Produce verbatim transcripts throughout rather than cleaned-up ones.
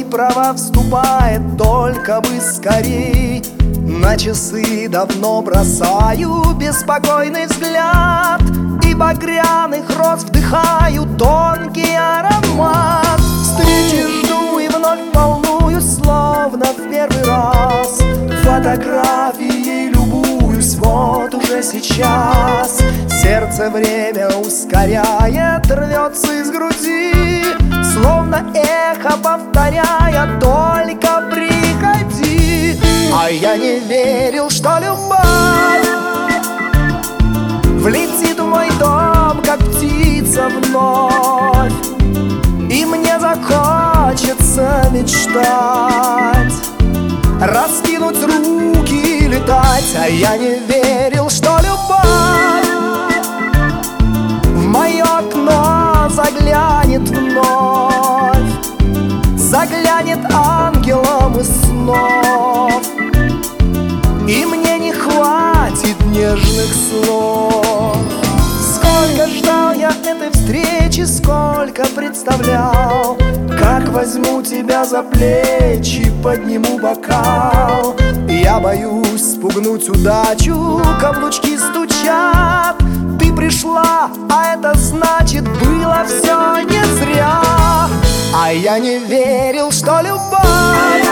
права вступает, только бы скорей. На часы давно бросаю беспокойный взгляд, и багряных роз вдыхаю тонкий аромат. Встречи жду и вновь волнуюсь, словно в первый раз. Фотографией любуюсь вот уже сейчас. Сердце время ускоряет, рвется из груди, словно эхо повторяя: только приходи. А я не верил, что любовь влетит в мой дом, как птица вновь, и мне захочется мечтать, раскинуть руки и летать. А я не верил, что любовь в мое окно заглянет вновь, заглянет ангелом из снов, и мне не хватит нежных слов. Сколько ждал я этой встречи, сколько представлял, как возьму тебя за плечи, подниму бокал. Я боюсь спугнуть удачу, каблучки стучат. Ты пришла, а это значит, было все не зря. А я не верил, что любовь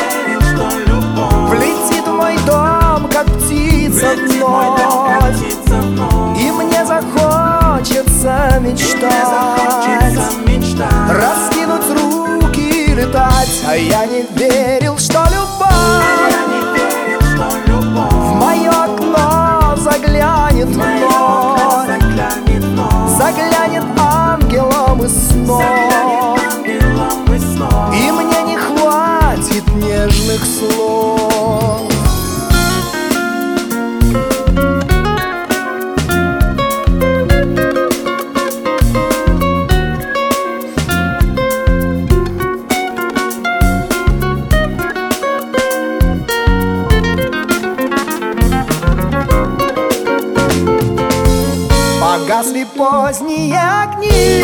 влетит в мой дом, как птица вновь, и мне захочется мечтать, раскинуть руки и летать. А я не верил, что любовь в мое окно заглянет вновь, заглянет ангелом из снов, и мне не хватит нежных слов. Погасли поздние огни,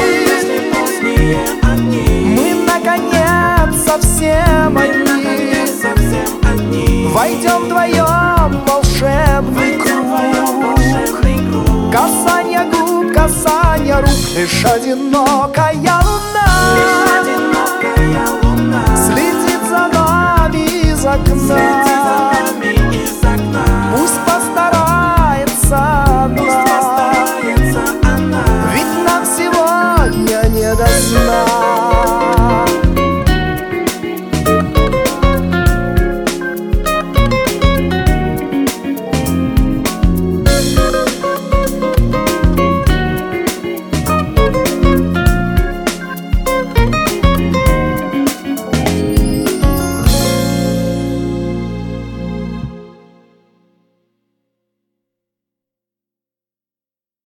мы наконец совсем одни. Войдем вдвоем в волшебный круг, касанье губ, касанье рук, лишь одинокая луна